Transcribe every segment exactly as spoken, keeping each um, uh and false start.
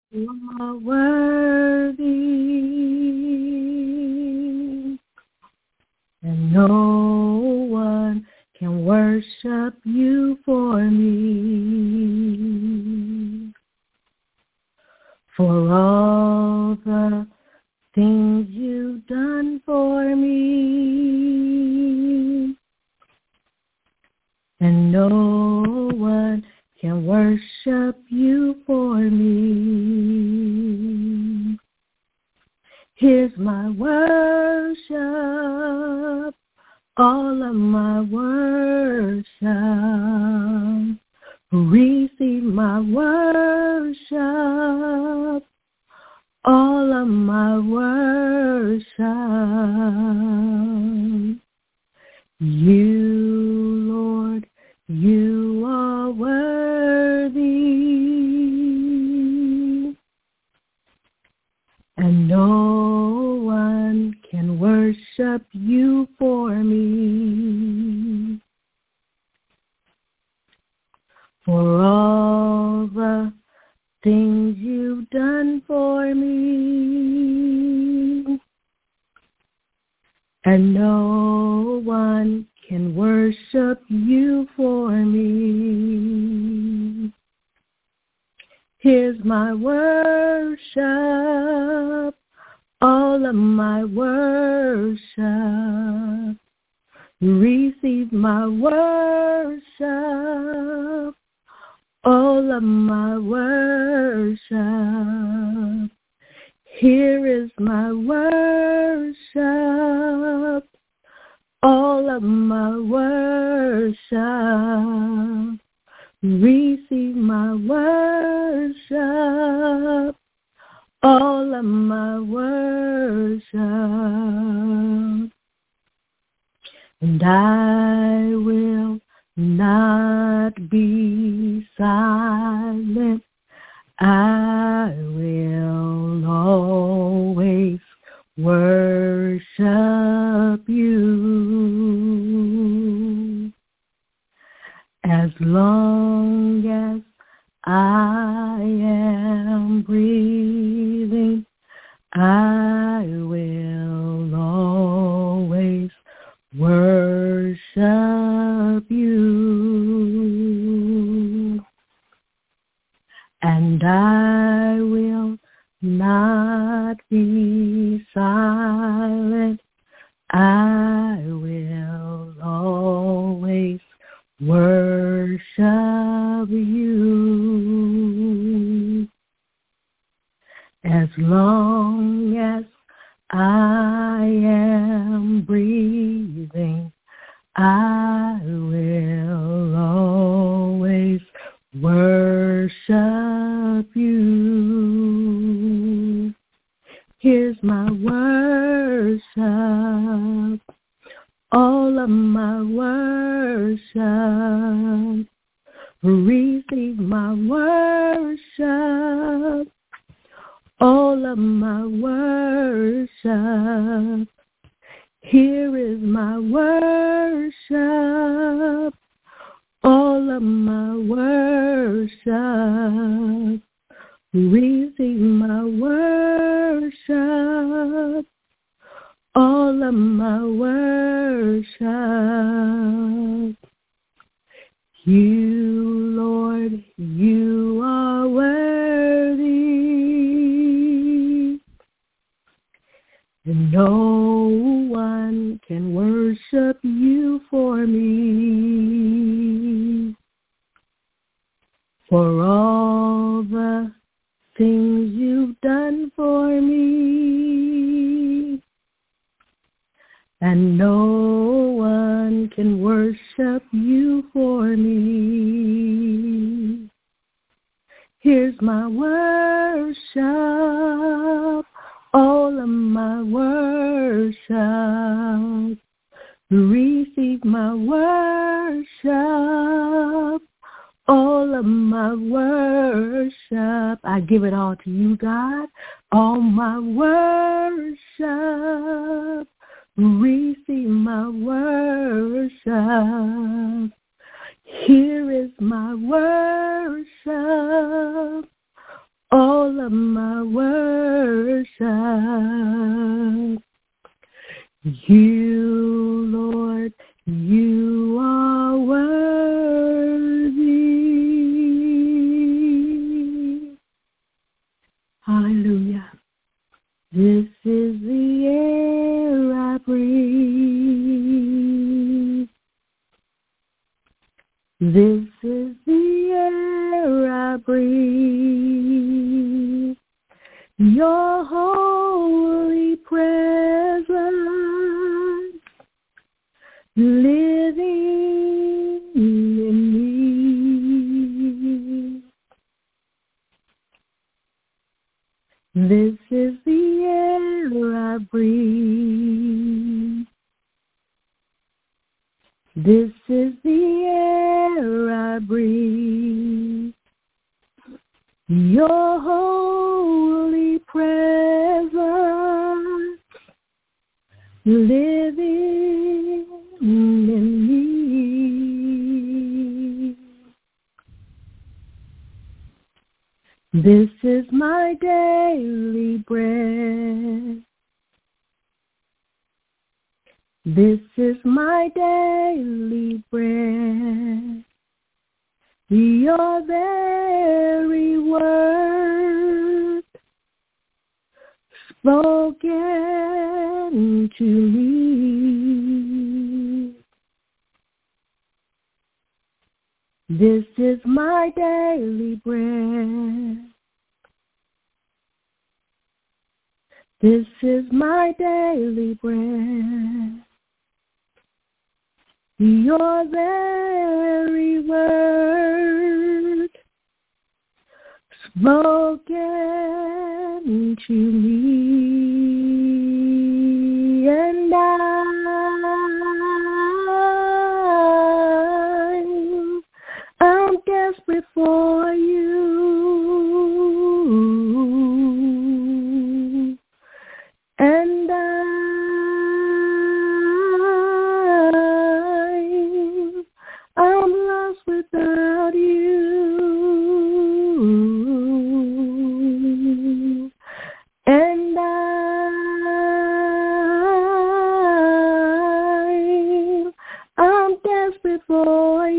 You are worthy, and no one can worship you for me. For all the things you've done for me, and no one can worship you for me. Here's my worship, all of my worship. Receive my worship, all of my worship. You, Lord, you are worthy, and no one can worship you for me. For all the things you've done for me, and no one can worship you for me. Here's my worship, all of my worship. Receive my worship, all of my worship. Here is my worship, all of my worship. Receive my worship, all of my worship. And I will not be silent. I will always worship you. As long as I am breathing, I will always worship you. And I will not be silent. I will always worship you. As long as I am breathing, I will always worship you. Here's my worship, all of my worship. Receive my worship, all of my worship. Here is my worship, all of my worship. Receive my worship, all of my worship. You, Lord, you are worthy, and no one can worship you for me. For all the things you've done for me, and no one can worship you for me. Here's my worship, all of my worship. Receive my worship, all of my worship. I give it all to you, God. All my worship. Receive my worship. Here is my worship, all of my worship. You, Lord, you are worthy. Hallelujah. This is the air I breathe. This is the air I breathe. Your holy presence living in me. This is the air I breathe. This is the air I breathe. Your holy presence living in me. This is my daily bread. This is my daily bread. Your very word spoken to me. This is my daily bread. This is my daily bread. Your very word spoken to me, and I, I'm desperate for you, and I, I'm lost without you, and I, I'm desperate for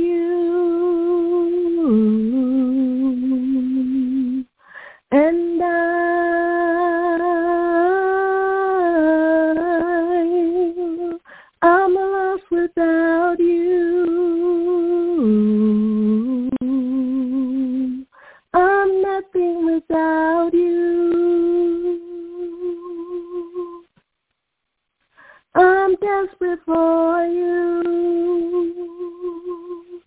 you, and I, I'm lost without you. I'm nothing without you. I'm desperate for you.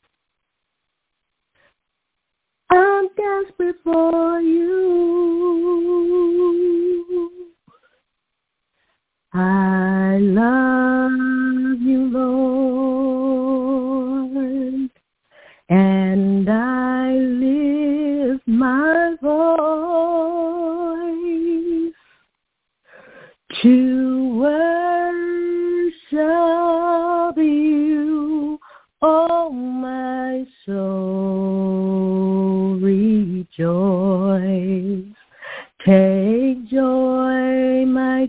I'm desperate for you. I love you, Lord, and I lift my voice to worship you. Oh, my soul, rejoice. Take joy, my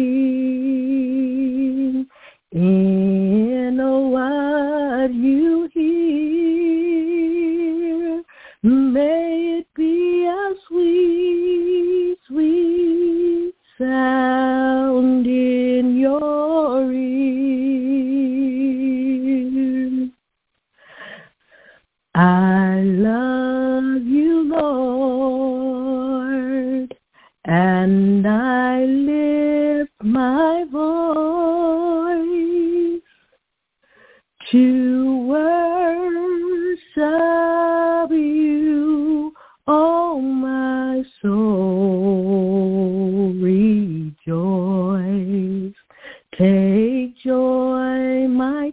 King, in what you hear. May it be a sweet, sweet sound in your ear. I love you, Lord, and I lift my voice to worship you. Oh, my soul, rejoice. Take joy, my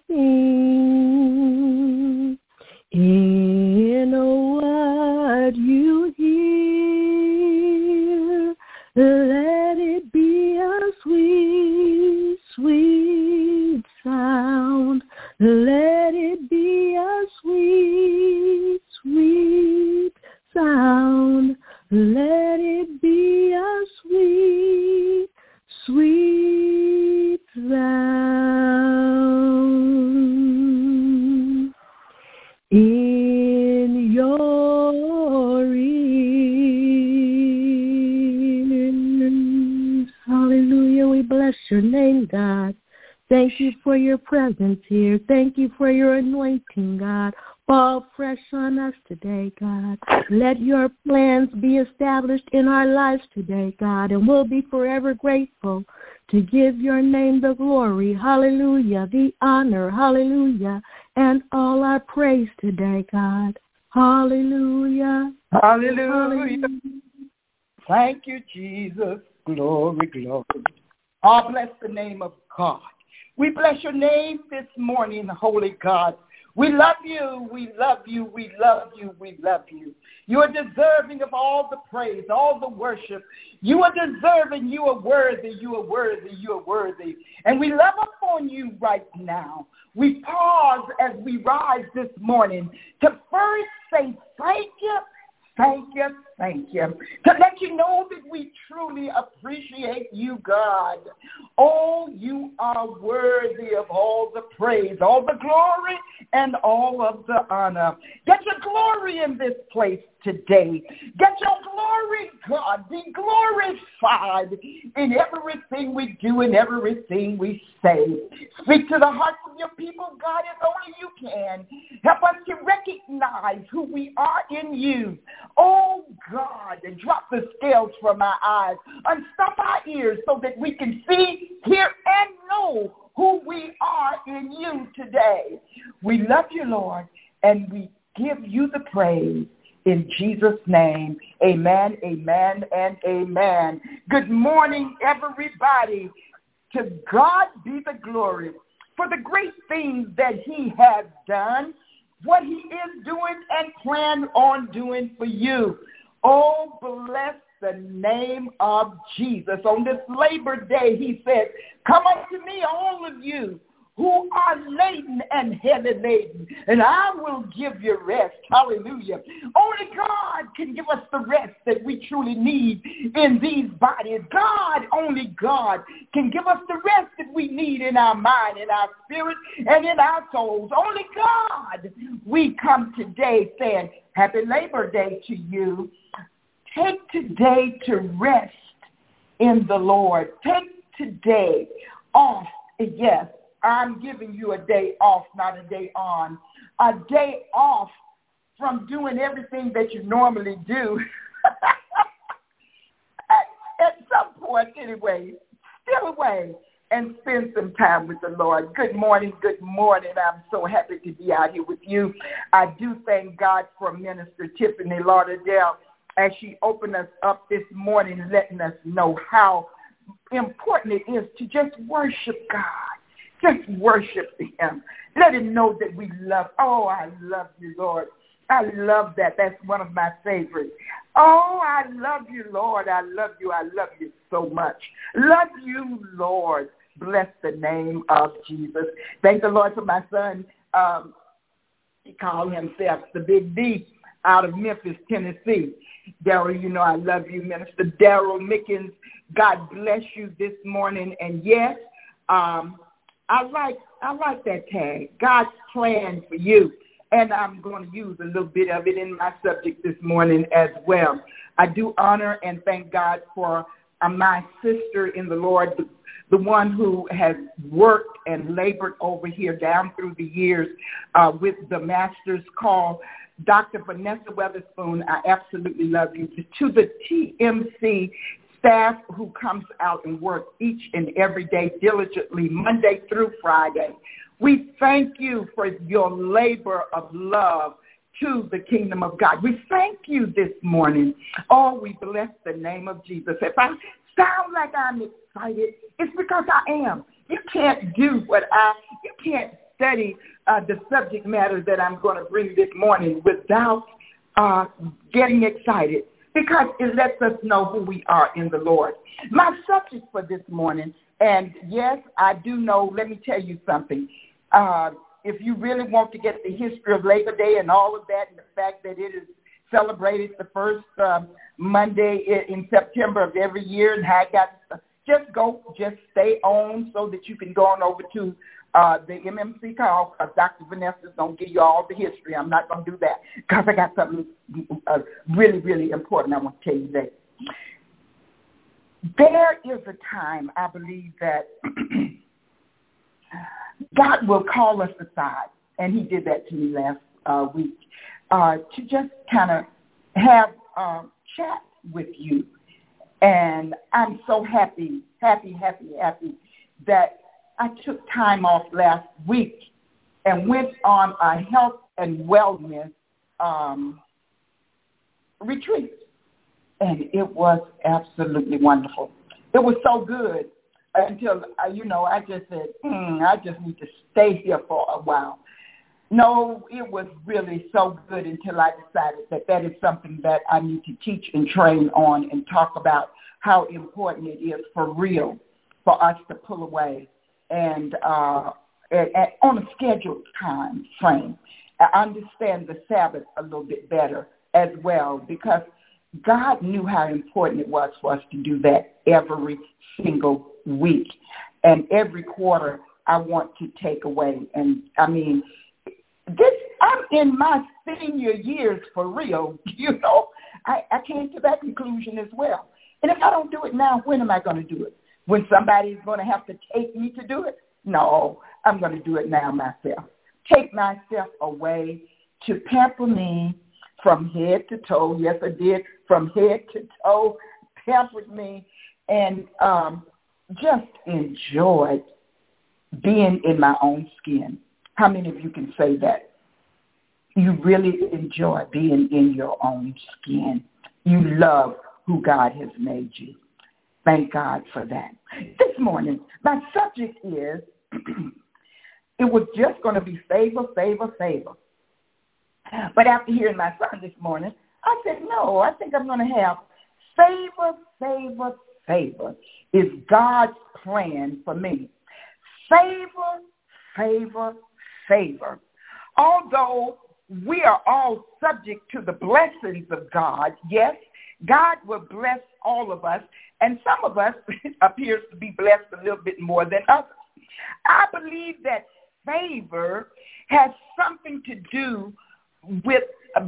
King, in what you hear. Let it be a sweet, sweet sound. Let it be a sweet, sweet sound. Let bless your name, God. Thank you for your presence here. Thank you for your anointing, God. Fall fresh on us today, God. Let your plans be established in our lives today, God, and we'll be forever grateful to give your name the glory, hallelujah, the honor, hallelujah, and all our praise today, God. Hallelujah. Hallelujah. Hallelujah. Thank you, Jesus. Glory, glory. Oh, bless the name of God. We bless your name this morning, Holy God. We love you, we love you, we love you, we love you. You are deserving of all the praise, all the worship. You are deserving, you are worthy, you are worthy, you are worthy. And we love upon you right now. We pause as we rise this morning to first say thank you, thank you, thank you. To let you know that we truly appreciate you, God. Oh, you are worthy of all the praise, all the glory, and all of the honor. Get your glory in this place today. Get your glory, God. Be glorified in everything we do and everything we say. Speak to the hearts of your people, God, as only you can. Help us to recognize who we are in you. Oh, God, and drop the scales from our eyes. Unstop our ears so that we can see, hear, and know who we are in you today. We love you, Lord, and we give you the praise. In Jesus' name, amen, amen, and amen. Good morning, everybody. To God be the glory for the great things that he has done, what he is doing and plan on doing for you. Oh, bless the name of Jesus. On this Labor Day, he said, come unto me, all of you who are laden and heavy laden, and I will give you rest. Hallelujah. Only God can give us the rest that we truly need in these bodies. God, only God can give us the rest that we need in our mind, in our spirit, and in our souls. Only God. We come today saying, happy Labor Day to you. Take today to rest in the Lord. Take today off. Yes, I'm giving you a day off, not a day on. A day off from doing everything that you normally do. at, at some point, anyway, steal away and spend some time with the Lord. Good morning, good morning. I'm so happy to be out here with you. I do thank God for Minister Tiffany Lauderdale as she opened us up this morning, letting us know how important it is to just worship God. Just worship him. Let him know that we love. Oh, I love you, Lord. I love that. That's one of my favorites. Oh, I love you, Lord. I love you. I love you so much. Love you, Lord. Bless the name of Jesus. Thank the Lord for my son. Um, he called himself the Big D out of Memphis, Tennessee. Daryl, you know I love you, Minister Daryl Mickens. God bless you this morning. And yes, um, I like I like that tag, God's plan for you. And I'm going to use a little bit of it in my subject this morning as well. I do honor and thank God for uh, my sister in the Lord, the, the one who has worked and labored over here down through the years uh, with the Master's Call. Doctor Vanessa Weatherspoon, I absolutely love you. To the T M C staff who comes out and works each and every day diligently, Monday through Friday, we thank you for your labor of love to the kingdom of God. We thank you this morning. Oh, we bless the name of Jesus. If I sound like I'm excited, it's because I am. You can't do what I, you can't study uh, the subject matter that I'm going to bring this morning without uh, getting excited, because it lets us know who we are in the Lord. My subject for this morning, and yes, I do know, let me tell you something. Uh, if you really want to get the history of Labor Day and all of that, and the fact that it is celebrated the first uh, Monday in, in September of every year, and how it got, just go, just stay on so that you can go on over to Uh, the M M C call, because Doctor Vanessa is going to give you all the history. I'm not going to do that because I got something uh, really, really important I want to tell you today. there is a time, I believe, that God will call us aside, and he did that to me last uh, week, uh, to just kind of have a chat with you. And I'm so happy, happy, happy, happy that I took time off last week and went on a health and wellness um, retreat. And it was absolutely wonderful. It was so good until, uh, you know, I just said, hmm, I just need to stay here for a while. No, it was really so good until I decided that that is something that I need to teach and train on and talk about how important it is for real for us to pull away and uh, at, at, on a scheduled time frame. I understand the Sabbath a little bit better as well, because God knew how important it was for us to do that every single week. And every quarter I want to take away. And I mean, this, I'm in my senior years for real. You know, I, I came to that conclusion as well. And if I don't do it now, when am I going to do it? When somebody's going to have to take me to do it? No, I'm going to do it now myself. Take myself away to pamper me from head to toe. Yes, I did. From head to toe, pampered me, and um, just enjoyed being in my own skin. How many of you can say that? You really enjoy being in your own skin. You love who God has made you. Thank God for that. This morning, my subject is, it was just going to be favor, favor, favor. But after hearing my son this morning, I said, no, I think I'm going to have favor, favor, favor is God's plan for me. Favor, favor, favor. Although we are all subject to the blessings of God, yes, God will bless all of us, and some of us appears to be blessed a little bit more than others. I believe that favor has something to do with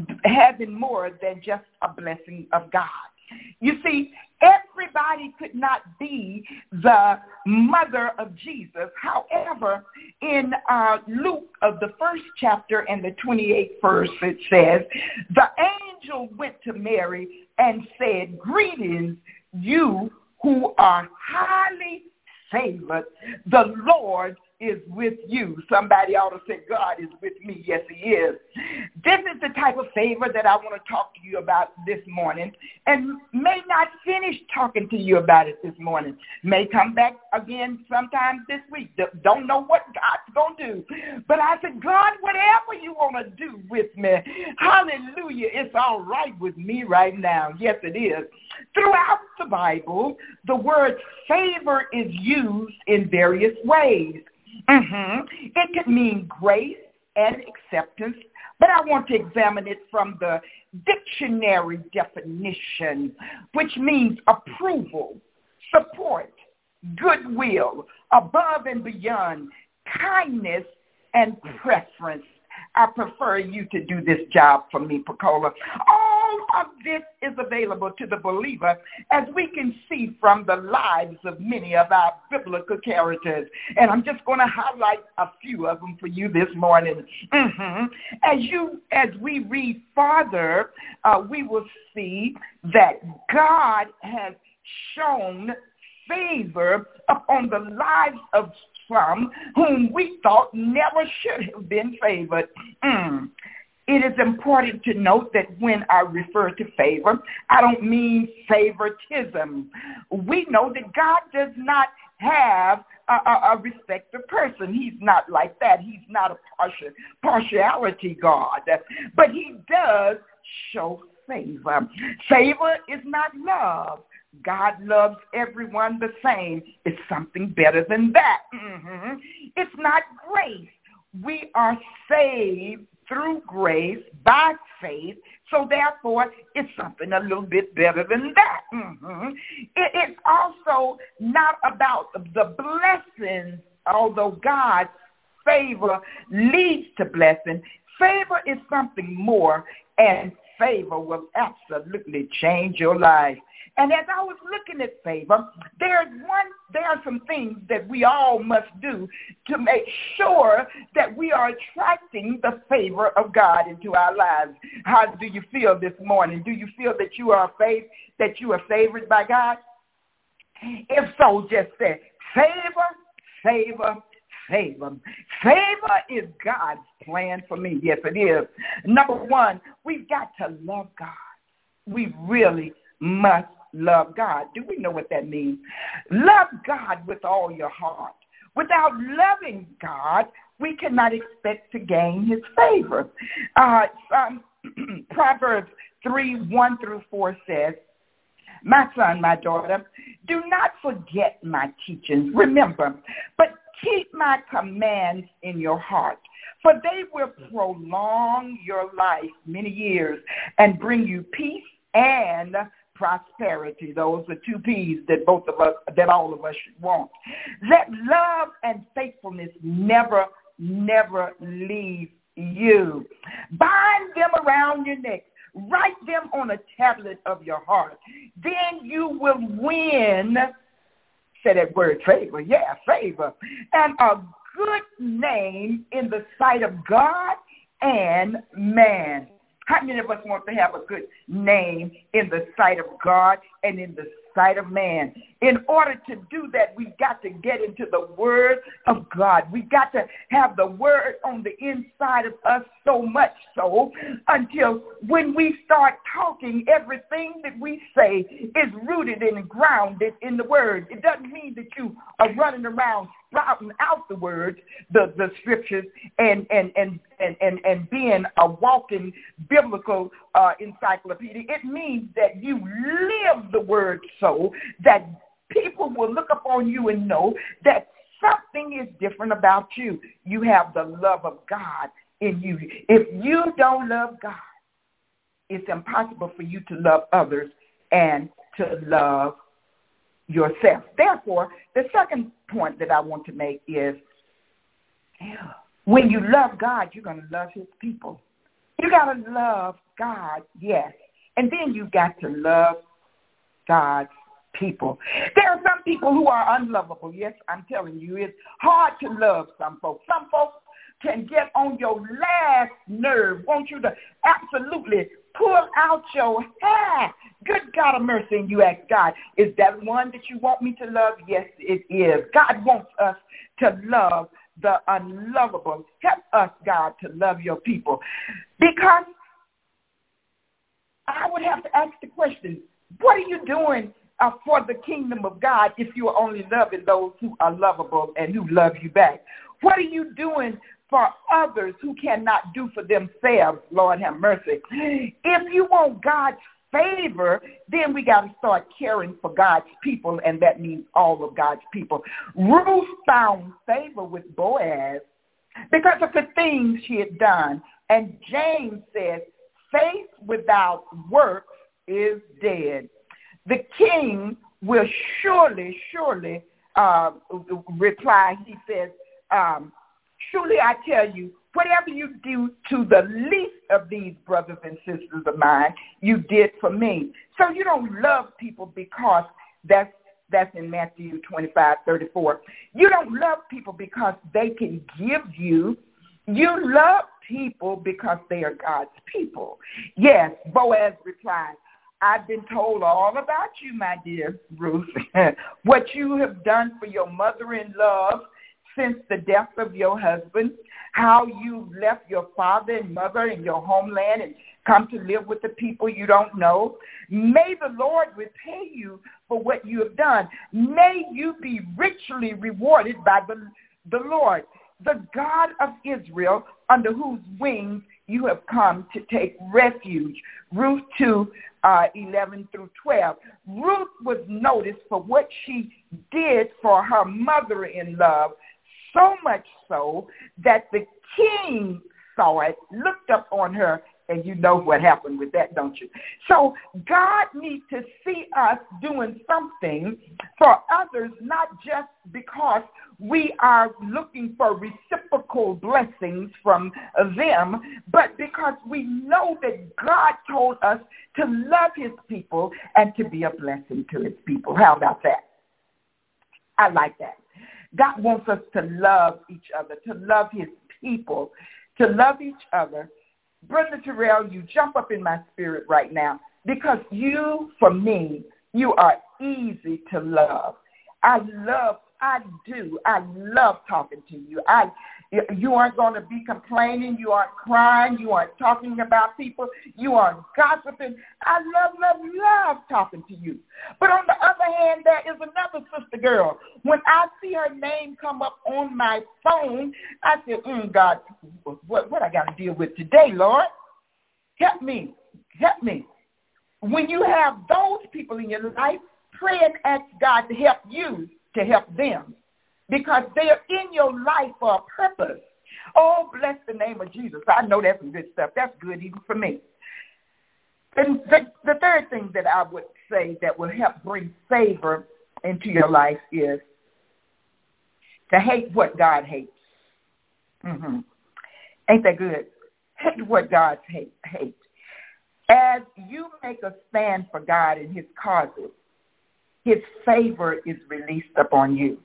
having more than just a blessing of God. You see, everybody could not be the mother of Jesus. However, in uh, Luke of the first chapter and the twenty-eighth verse, it says, the angel went to Mary and said, greetings, you who are highly favored. The Lord is with you. Somebody ought to say, God is with me. Yes, he is. This is the type of favor that I want to talk to you about this morning, and may not finish talking to you about it this morning. May come back again sometime this week. Don't know what God's going to do. But I said, God, whatever you want to do with me, hallelujah, it's all right with me right now. Yes, it is. Throughout the Bible, the word favor is used in various ways. Mm-hmm. It could mean grace and acceptance, but I want to examine it from the dictionary definition, which means approval, support, goodwill, above and beyond, kindness, and preference. I prefer you to do this job for me, Pecola. All of this is available to the believer, as we can see from the lives of many of our biblical characters. And I'm just going to highlight a few of them for you this morning. Mm-hmm. As you, as we read farther, uh, we will see that God has shown favor upon the lives of some whom we thought never should have been favored. Mm. It is important to note that when I refer to favor, I don't mean favoritism. We know that God does not have a, a, a respect of person. He's not like that. He's not a partial, partiality God. But he does show favor. Favor is not love. God loves everyone the same. It's something better than that. Mm-hmm. It's not grace. We are saved through grace by faith, so therefore it's something a little bit better than that. Mm-hmm. It, it's also not about the blessings, although God's favor leads to blessing. Favor is something more, and favor will absolutely change your life. And as I was looking at favor, there's one, there are some things that we all must do to make sure that we are attracting the favor of God into our lives. How do you feel this morning? Do you feel that you are fav- that you are favored by God? If so, just say, favor, favor, favor. Favor is God's plan for me. Yes, it is. Number one, we've got to love God. We really must love God. Do we know what that means? Love God with all your heart. Without loving God, we cannot expect to gain his favor. Uh, um, Proverbs three, one through four says, my son, my daughter, do not forget my teachings. Remember, but keep my commands in your heart, for they will prolong your life many years and bring you peace and prosperity. Those are two P's that both of us, that all of us should want. Let love and faithfulness never, never leave you. Bind them around your neck. Write them on a tablet of your heart. Then you will win, say that word, favor, yeah, favor, and a good name in the sight of God and man. How many of us want to have a good name in the sight of God and in the sight of man? In order to do that, we've got to get into the Word of God. We've got to have the Word on the inside of us, so much so until when we start talking, everything that we say is rooted and grounded in the Word. It doesn't mean that you are running around spouting out the words, the, the scriptures, and, and, and, and, and, and being a walking biblical uh, encyclopedia. It means that you live the Word so that people will look upon you and know that something is different about you. You have the love of God in you. If you don't love God, it's impossible for you to love others and to love yourself. Therefore, the second point that I want to make is when you love God, you're going to love his people. You got to love God, yes. And then you got to love God's people. There are some people who are unlovable. Yes, I'm telling you, it's hard to love some folks. Some folks can get on your last nerve, want you to absolutely pull out your hair. Good God of mercy, and you ask God, is that one that you want me to love? Yes, it is. God wants us to love the unlovable. Help us, God, to love your people. Because I would have to ask the question, what are you doing uh, for the kingdom of God if you are only loving those who are lovable and who love you back? What are you doing for others who cannot do for themselves? Lord have mercy. If you want God's favor, then we got to start caring for God's people, and that means all of God's people. Ruth found favor with Boaz because of the things she had done. And James said, faith without works is dead. The king will surely, surely uh, reply. He says, um, truly I tell you, whatever you do to the least of these brothers and sisters of mine, you did for me. So you don't love people because that's that's in Matthew twenty-five, thirty-four. You don't love people because they can give you. You love people because they are God's people. Yes, Boaz replied, I've been told all about you, my dear Ruth, what you have done for your mother-in-law since the death of your husband, how you left your father and mother and your homeland and come to live with the people you don't know. May the Lord repay you for what you have done. May you be richly rewarded by the, the Lord, the God of Israel, under whose wings you have come to take refuge. Ruth two, uh, eleven through twelve. Ruth was noticed for what she did for her mother-in-law, so much so that the king saw it, looked up on her, And you know what happened with that, don't you? So God needs to see us doing something for others, not just because we are looking for reciprocal blessings from them, but because we know that God told us to love his people and to be a blessing to his people. How about that? I like that. God wants us to love each other, to love his people, to love each other. Brother Terrell, you jump up in my spirit right now because you, for me, you are easy to love. I love, I do, I love talking to you. I, you aren't going to be complaining. You aren't crying. You aren't talking about people. You aren't gossiping. I love, love, love talking to you. But on the other hand, there is another sister girl. When I see her name come up on my phone, I say, mm, God, what, what I got to deal with today, Lord? Help me. Help me. When you have those people in your life, pray and ask God to help you to help them, because they are in your life for a purpose. Oh, bless the name of Jesus. I know that's some good stuff. That's good even for me. And the, the third thing that I would say that will help bring favor into your life is to hate what God hates. Mm-hmm. Ain't that good? Hate what God hate, hates. As you make a stand for God and his causes, his favor is released upon you.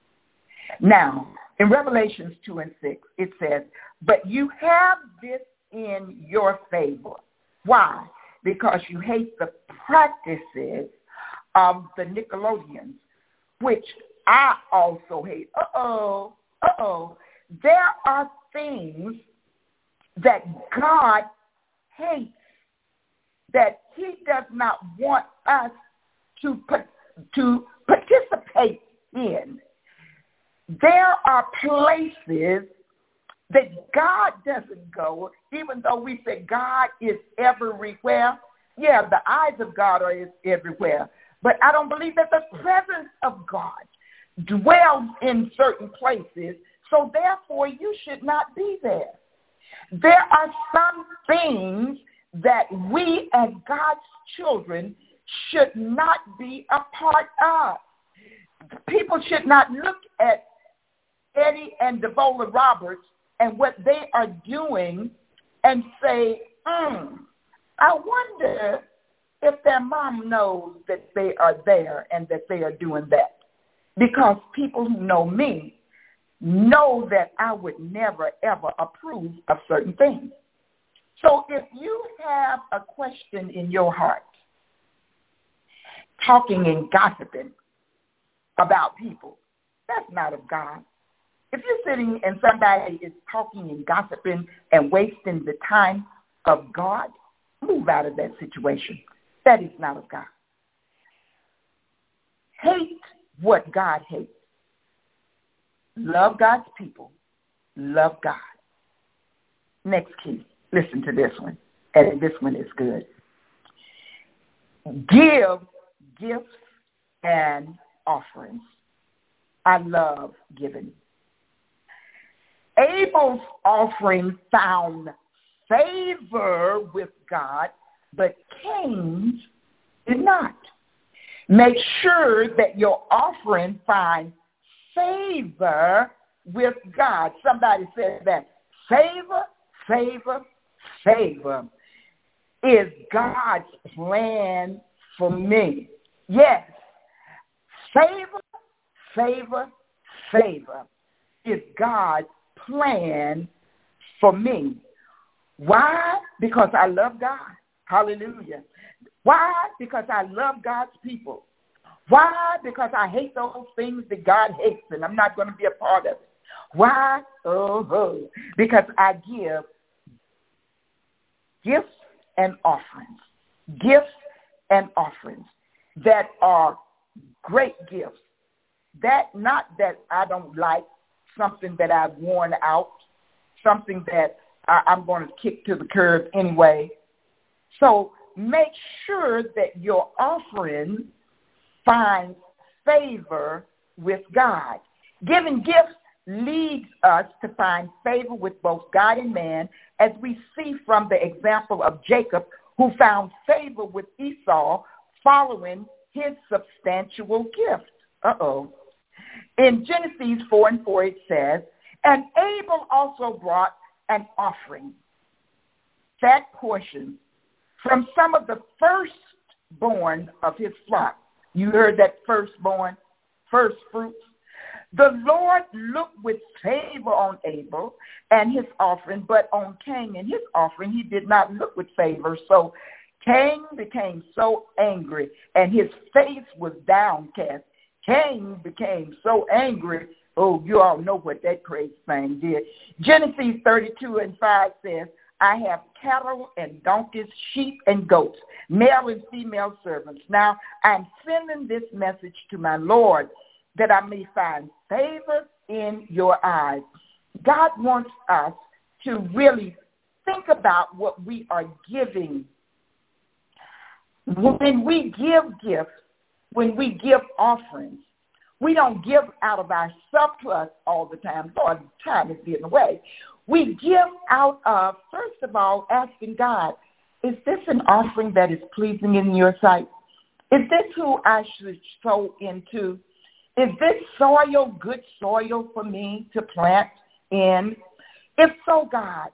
Now, in Revelations two and six, it says, but you have this in your favor. Why? Because you hate the practices of the Nicolaitans, which I also hate. Uh-oh, uh-oh. There are things that God hates that he does not want us to put to participate in. There are places that God doesn't go, even though we say God is everywhere. Yeah, the eyes of God are everywhere. But I don't believe that the presence of God dwells in certain places, so therefore you should not be there. There are some things that we as God's children should not be a part of. People should not look at Eddie and Devola Roberts and what they are doing and say, mm, I wonder if their mom knows that they are there and that they are doing that. Because people who know me know that I would never, ever approve of certain things. So if you have a question in your heart, talking and gossiping about people, that's not of God. If you're sitting and somebody is talking and gossiping and wasting the time of God, move out of that situation. That is not of God. Hate what God hates. Love God's people. Love God. Next key. Listen to this one. And this one is good. Give gifts and offerings. I love giving. Abel's offering found favor with God, but Cain's did not. Make sure that your offering finds favor with God. Somebody said that. Favor, favor, favor is God's plan for me. Yes. Favor, favor, favor is God's plan for me. Why? Because I love God. Hallelujah. Why? Because I love God's people. Why? Because I hate those things that God hates, and I'm not going to be a part of it. Why? Oh, because I give gifts and offerings. Gifts and offerings that are great gifts. That, not that I don't like, something that I've worn out, something that I, I'm going to kick to the curb anyway. So make sure that your offering finds favor with God. Giving gifts leads us to find favor with both God and man, as we see from the example of Jacob, who found favor with Esau following his substantial gift. Uh-oh. In Genesis four and four, it says, and Abel also brought an offering, fat portion, from some of the firstborn of his flock. You heard that firstborn, first fruits. The Lord looked with favor on Abel and his offering, but on Cain and his offering he did not look with favor. So Cain became so angry, and his face was downcast. Cain became so angry. Oh, you all know what that crazy thing did. Genesis thirty-two and five says, I have cattle and donkeys, sheep and goats, male and female servants. Now I'm sending this message to my Lord, that I may find favor in your eyes. God wants us to really think about what we are giving. When we give gifts, when we give offerings, we don't give out of our surplus all the time. Lord, time is getting away. We give out of, first of all, asking God, is this an offering that is pleasing in your sight? Is this who I should sow into? Is this soil good soil for me to plant in? If so, God,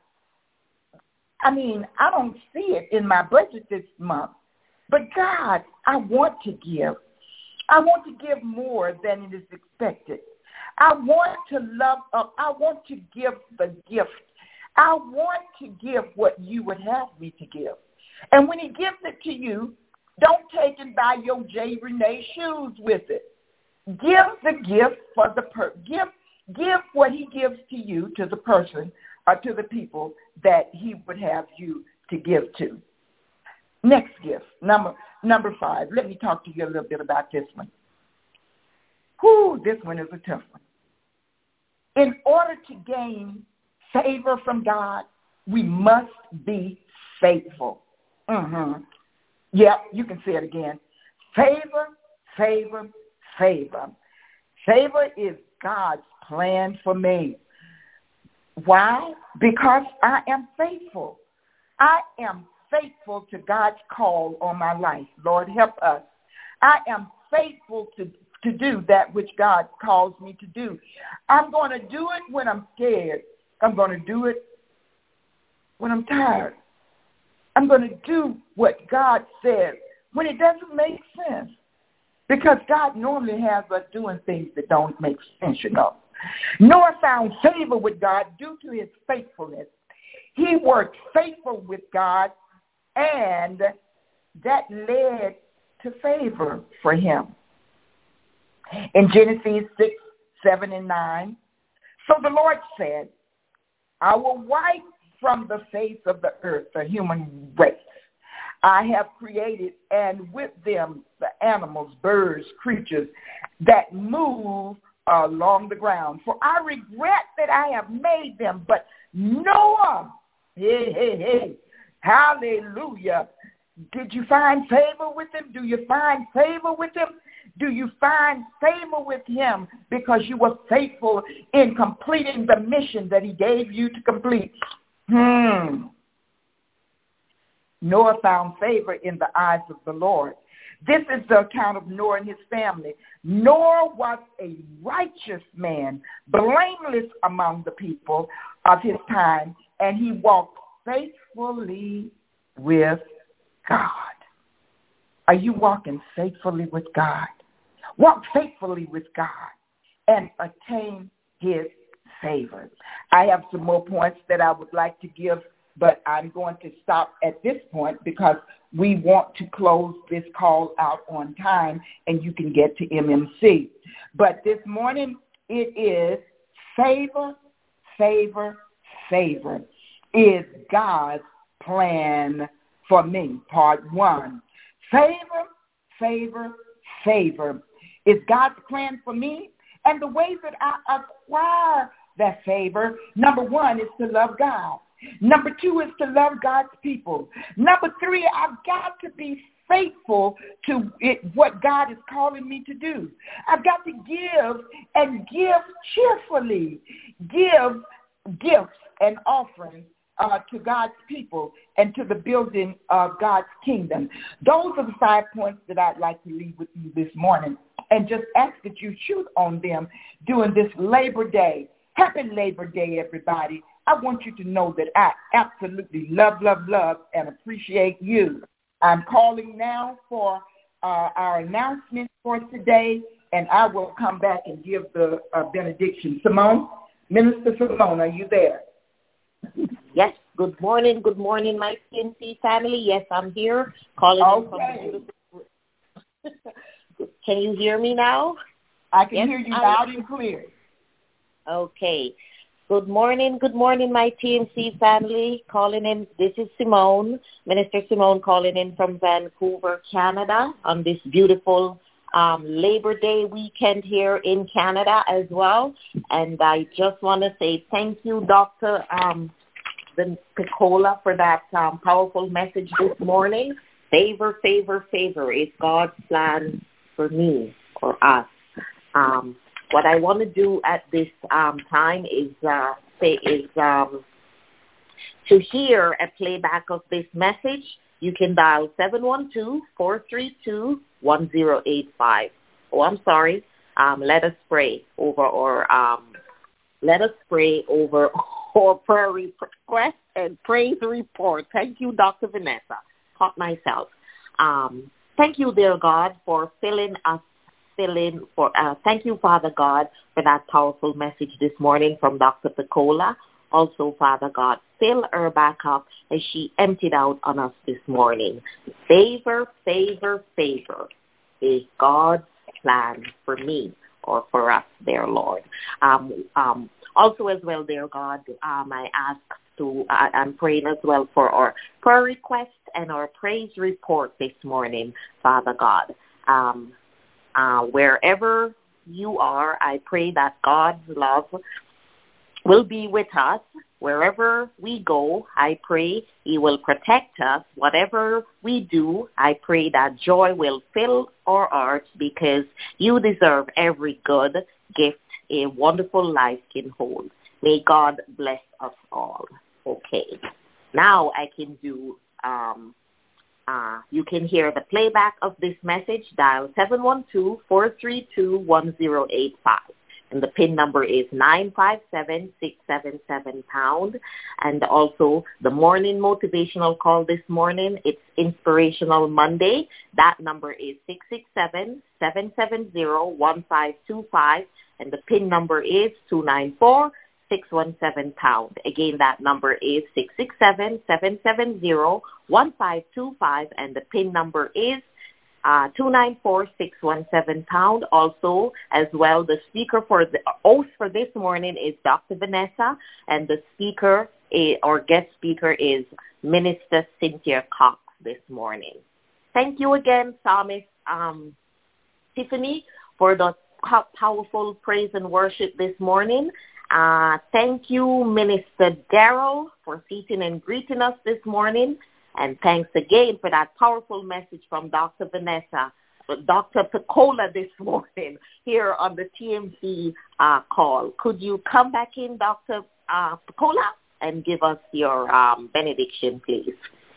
I mean, I don't see it in my budget this month. But God, I want to give. I want to give more than it is expected. I want to love up. I want to give the gift. I want to give what you would have me to give. And when he gives it to you, don't take and buy your J. Renee shoes with it. Give the gift for the per- give give what he gives to you to the person or to the people that he would have you to give to. Next gift, number number five. Let me talk to you a little bit about this one. Whew, this one is a tough one. In order to gain favor from God, we must be faithful. Mm-hmm. Yeah, you can say it again. Favor, favor, favor. Favor is God's plan for me. Why? Because I am faithful. I am faithful to God's call on my life. Lord, help us. I am faithful to, to do that which God calls me to do. I'm going to do it when I'm scared. I'm going to do it when I'm tired. I'm going to do what God says when it doesn't make sense. Because God normally has us doing things that don't make sense, you know. Noah found favor with God due to his faithfulness. He worked faithful with God, and that led to favor for him. In Genesis six, seven, and nine, so the Lord said, I will wipe from the face of the earth the human race I have created, and with them the animals, birds, creatures that move along the ground. For I regret that I have made them. But Noah, hey, hey, hey, hallelujah. Did you find favor with him? Do you find favor with him? Do you find favor with him because you were faithful in completing the mission that he gave you to complete? Hmm. Noah found favor in the eyes of the Lord. This is the account of Noah and his family. Noah was a righteous man, blameless among the people of his time, and he walked faithfully with God. Are you walking faithfully with God? Walk faithfully with God and attain his favor. I have some more points that I would like to give, but I'm going to stop at this point because we want to close this call out on time and you can get to M M C. But this morning it is favor, favor, favor is God's plan for me. Part one. Favor, favor, favor is God's plan for me. And the ways that I acquire that favor, number one is to love God. Number two is to love God's people. Number three, I've got to be faithful to it, what God is calling me to do. I've got to give and give cheerfully, give gifts and offerings uh, to God's people and to the building of God's kingdom. Those are the five points that I'd like to leave with you this morning, and just ask that you shoot on them during this Labor Day. Happy Labor Day, everybody. I want you to know that I absolutely love, love, love, and appreciate you. I'm calling now for uh, our announcement for today, and I will come back and give the uh, benediction. Simone, Minister Simone, are you there? Yes. Good morning. Good morning, my T M C family. Yes, I'm here calling okay. in from the beautiful. Can you hear me now? I can yes, hear you I... loud and clear. Okay. Good morning, good morning, my T M C family. Calling in, this is Simone, Minister Simone, calling in from Vancouver, Canada, on this beautiful um, Labor Day weekend here in Canada as well. And I just want to say thank you, Doctor Um, Picola, for that um, powerful message this morning. Favor, favor, favor is God's plan for me or us. Um, What I want to do at this um, time is uh, say is um, to hear a playback of this message. You can dial seven one two, four three two, one zero eight five. Oh, I'm sorry. Um, let us pray over or um, let us pray over our prayer request and praise report. Thank you, Doctor Vanessa. Caught myself. Um, thank you, dear God, for filling us. In for uh, thank you, Father God, for that powerful message this morning from Doctor Picola. Also, Father God, fill her back up as she emptied out on us this morning. Favor, favor, favor is God's plan for me or for us, dear Lord. Um, um, also, as well, dear God, um, I ask to, uh, I'm praying as well for our prayer request and our praise report this morning, Father God. Um, Uh, wherever you are, I pray that God's love will be with us. Wherever we go, I pray he will protect us. Whatever we do, I pray that joy will fill our hearts because you deserve every good gift a wonderful life can hold. May God bless us all. Okay. Now I can do... Um, Uh, you can hear the playback of this message. Dial seven one two, four three two, one zero eight five. And the PIN number is nine five seven, six seven seven pound. And also the morning motivational call this morning, it's Inspirational Monday. That number is six six seven, seven seven zero, one five two five. And the PIN number is two nine four, six one seven pound. Again, that number is six six seven, seven seven zero, one five two five, and the PIN number is uh, two nine four, six one seven pound. Also, as well, the speaker for the host for this morning is Doctor Vanessa, and the speaker is, or guest speaker is Minister Cynthia Cox this morning. Thank you again, Psalmist um, Tiffany, for the powerful praise and worship this morning. Uh, thank you, Minister Darrell, for seating and greeting us this morning. And thanks again for that powerful message from Doctor Vanessa, Doctor Picola this morning here on the T M C uh, call. Could you come back in, Doctor Uh, Picola, and give us your um, benediction, please?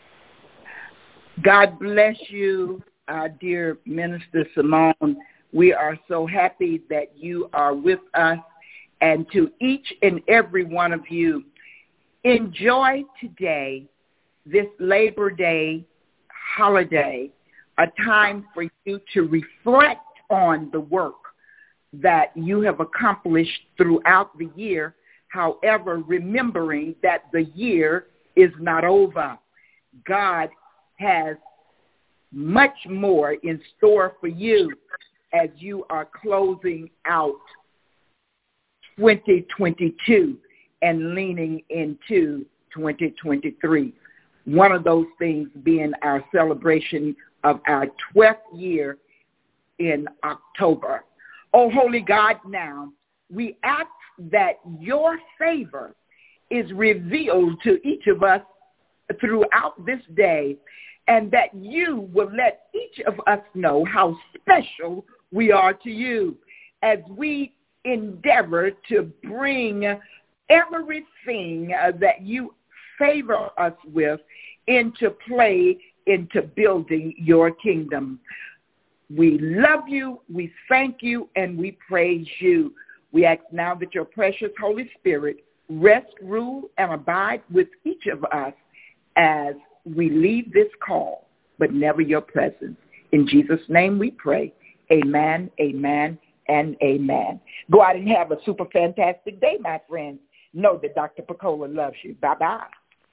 God bless you, uh, dear Minister Simone. We are so happy that you are with us. And to each and every one of you, enjoy today, this Labor Day holiday, a time for you to reflect on the work that you have accomplished throughout the year. However, remembering that the year is not over. God has much more in store for you as you are closing out twenty twenty-two and leaning into twenty twenty-three. One of those things being our celebration of our twelfth year in October. Oh, holy God, now we ask that your favor is revealed to each of us throughout this day and that you will let each of us know how special we are to you as we endeavor to bring everything uh, that you favor us with into play, into building your kingdom. We love you, we thank you, and we praise you. We ask now that your precious Holy Spirit rest, rule, and abide with each of us as we leave this call, but never your presence. In Jesus' name we pray. Amen, amen, and amen. Go out and have a super fantastic day, my friends. Know that Doctor Pecola loves you. Bye-bye.